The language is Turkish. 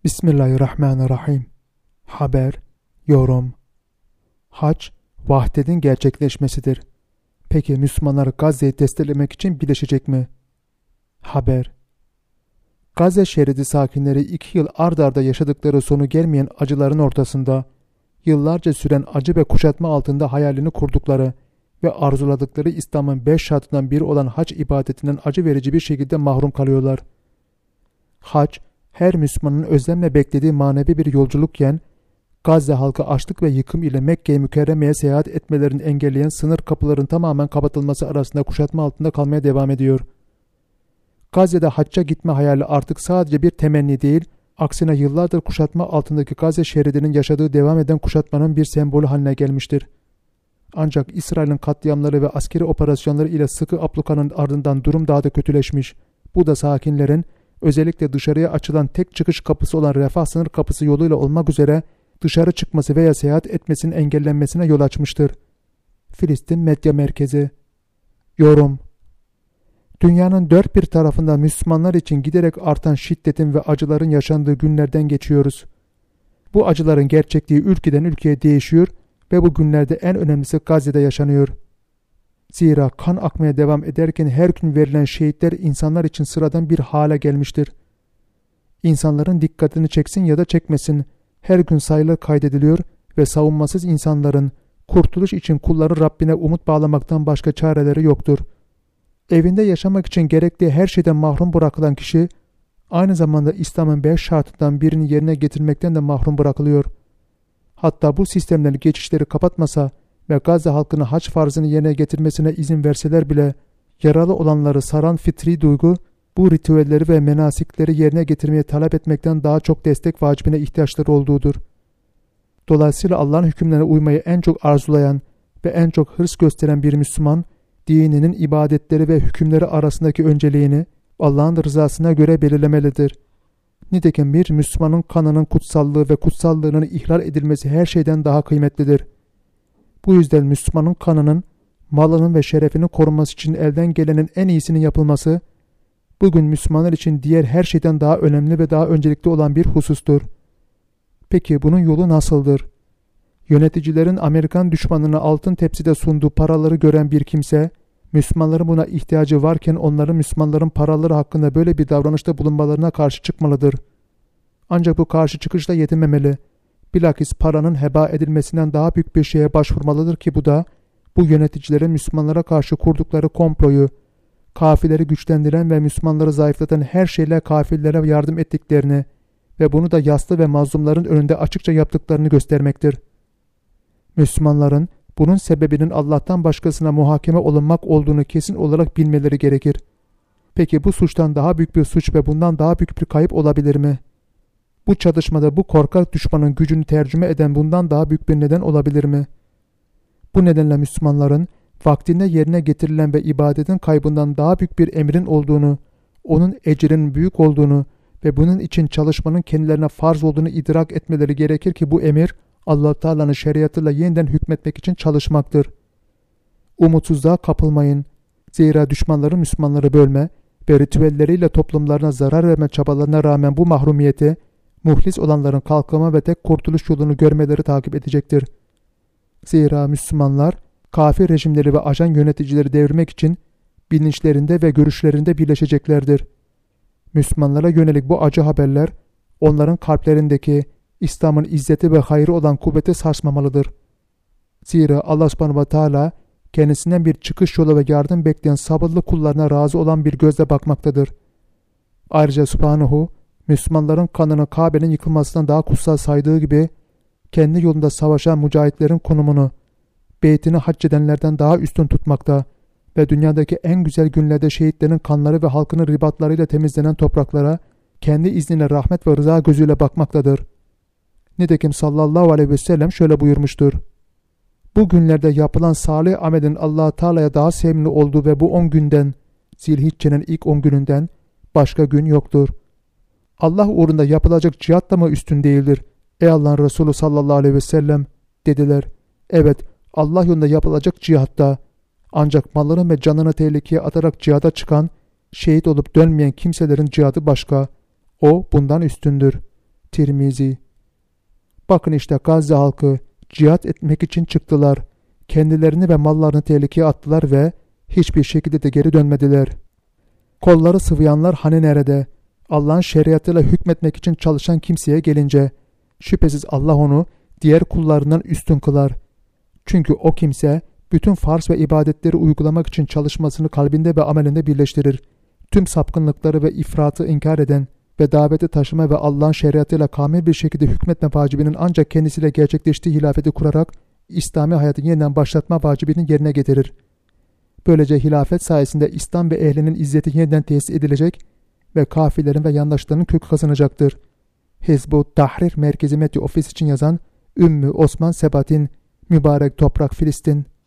Bismillahirrahmanirrahim. Haber, yorum. Hac, vahdetin gerçekleşmesidir. Peki Müslümanlar Gazze'yi desteklemek için birleşecek mi? Haber. Gazze şeridi sakinleri 2 yıl ard arda yaşadıkları sonu gelmeyen acıların ortasında, yıllarca süren acı ve kuşatma altında hayalini kurdukları ve arzuladıkları İslam'ın 5 şartından biri olan hac ibadetinden acı verici bir şekilde mahrum kalıyorlar. Hac, her Müslümanın özlemle beklediği manevi bir yolculukken, Gazze halkı açlık ve yıkım ile Mekke-i Mükerreme'ye seyahat etmelerini engelleyen sınır kapıların tamamen kapatılması arasında kuşatma altında kalmaya devam ediyor. Gazze'de hacca gitme hayali artık sadece bir temenni değil, aksine yıllardır kuşatma altındaki Gazze şeridinin yaşadığı devam eden kuşatmanın bir sembolü haline gelmiştir. Ancak İsrail'in katliamları ve askeri operasyonları ile sıkı ablukanın ardından durum daha da kötüleşmiş. Bu da sakinlerin, özellikle dışarıya açılan tek çıkış kapısı olan Refah sınır kapısı yoluyla olmak üzere dışarı çıkması veya seyahat etmesinin engellenmesine yol açmıştır. Filistin Medya Merkezi. Yorum. Dünyanın dört bir tarafında Müslümanlar için giderek artan şiddetin ve acıların yaşandığı günlerden geçiyoruz. Bu acıların gerçekliği ülkeden ülkeye değişiyor ve bu günlerde en önemlisi Gazze'de yaşanıyor. Zira kan akmaya devam ederken her gün verilen şehitler insanlar için sıradan bir hale gelmiştir. İnsanların dikkatini çeksin ya da çekmesin, her gün sayılar kaydediliyor ve savunmasız insanların kurtuluş için kulları Rabbine umut bağlamaktan başka çareleri yoktur. Evinde yaşamak için gerektiği her şeyden mahrum bırakılan kişi, aynı zamanda İslam'ın 5 şartından birini yerine getirmekten de mahrum bırakılıyor. Hatta bu sistemler geçişleri kapatmasa ve Gazze halkının hac farzını yerine getirmesine izin verseler bile, yaralı olanları saran fitri duygu, bu ritüelleri ve menasikleri yerine getirmeye talep etmekten daha çok destek vacibine ihtiyaçları olduğudur. Dolayısıyla Allah'ın hükümlerine uymayı en çok arzulayan ve en çok hırs gösteren bir Müslüman, dininin ibadetleri ve hükümleri arasındaki önceliğini Allah'ın rızasına göre belirlemelidir. Nitekim bir Müslümanın kanının kutsallığı ve kutsallığının ihlal edilmesi her şeyden daha kıymetlidir. Bu yüzden Müslümanın kanının, malının ve şerefinin korunması için elden gelenin en iyisinin yapılması, bugün Müslümanlar için diğer her şeyden daha önemli ve daha öncelikli olan bir husustur. Peki bunun yolu nasıldır? Yöneticilerin Amerikan düşmanına altın tepside sunduğu paraları gören bir kimse, Müslümanların buna ihtiyacı varken onların Müslümanların paraları hakkında böyle bir davranışta bulunmalarına karşı çıkmalıdır. Ancak bu karşı çıkışla yetinmemeli. Bilakis paranın heba edilmesinden daha büyük bir şeye başvurmalıdır ki bu da, bu yöneticilerin Müslümanlara karşı kurdukları komployu, kafirleri güçlendiren ve Müslümanları zayıflatan her şeyle kafirlere yardım ettiklerini ve bunu da yaslı ve mazlumların önünde açıkça yaptıklarını göstermektir. Müslümanların bunun sebebinin Allah'tan başkasına muhakeme olunmak olduğunu kesin olarak bilmeleri gerekir. Peki bu suçtan daha büyük bir suç ve bundan daha büyük bir kayıp olabilir mi? Bu çatışmada bu korkak düşmanın gücünü tercüme eden bundan daha büyük bir neden olabilir mi? Bu nedenle Müslümanların vaktinde yerine getirilen ve ibadetin kaybından daha büyük bir emrin olduğunu, onun ecrinin büyük olduğunu ve bunun için çalışmanın kendilerine farz olduğunu idrak etmeleri gerekir ki bu emir, Allah Teala'nın şeriatıyla yeniden hükmetmek için çalışmaktır. Umutsuzluğa kapılmayın. Zira düşmanların Müslümanları bölme ve ritüelleriyle toplumlarına zarar verme çabalarına rağmen bu mahrumiyeti, muhlis olanların kalkınma ve tek kurtuluş yolunu görmeleri takip edecektir. Zira Müslümanlar, kafir rejimleri ve ajan yöneticileri devirmek için bilinçlerinde ve görüşlerinde birleşeceklerdir. Müslümanlara yönelik bu acı haberler, onların kalplerindeki İslam'ın izzeti ve hayrı olan kuvveti sarsmamalıdır. Zira Allah subhanahu ve teala kendisinden bir çıkış yolu ve yardım bekleyen sabırlı kullarına razı olan bir gözle bakmaktadır. Ayrıca subhanahu, Müslümanların kanını Kabe'nin yıkılmasından daha kutsal saydığı gibi, kendi yolunda savaşan mücahitlerin konumunu, beytini hac edenlerden daha üstün tutmakta ve dünyadaki en güzel günlerde şehitlerin kanları ve halkının ribatlarıyla temizlenen topraklara, kendi izniyle rahmet ve rıza gözüyle bakmaktadır. Nitekim sallallahu aleyhi ve sellem şöyle buyurmuştur. Bu günlerde yapılan salih amelin Allah-u Teala'ya daha sevimli olduğu ve bu 10 günden, Zilhicce'nin ilk 10 gününden başka gün yoktur. Allah uğrunda yapılacak cihat da mı üstün değildir? Ey Allah'ın Resulü sallallahu aleyhi ve sellem, dediler. Evet, Allah yolunda yapılacak cihatta, ancak mallarını ve canını tehlikeye atarak cihada çıkan, şehit olup dönmeyen kimselerin cihadı başka. O bundan üstündür. Tirmizi. Bakın işte Gazze halkı cihat etmek için çıktılar. Kendilerini ve mallarını tehlikeye attılar ve hiçbir şekilde de geri dönmediler. Kolları sıvayanlar hani nerede? Allah'ın şeriatıyla hükmetmek için çalışan kimseye gelince, şüphesiz Allah onu diğer kullarından üstün kılar. Çünkü o kimse bütün farz ve ibadetleri uygulamak için çalışmasını kalbinde ve amelinde birleştirir. Tüm sapkınlıkları ve ifratı inkar eden ve daveti taşıma ve Allah'ın şeriatıyla kamil bir şekilde hükmetme vacibinin ancak kendisiyle gerçekleştiği hilafeti kurarak İslami hayatı yeniden başlatma vacibini yerine getirir. Böylece hilafet sayesinde İslam ve ehlinin izzeti yeniden tesis edilecek ve kafirlerin ve yandaşlarının kök kazanacaktır. Hizb-ut Tahrir Merkezi Medya Ofis için yazan Ümmü Osman Sebat'in Mübarek Toprak Filistin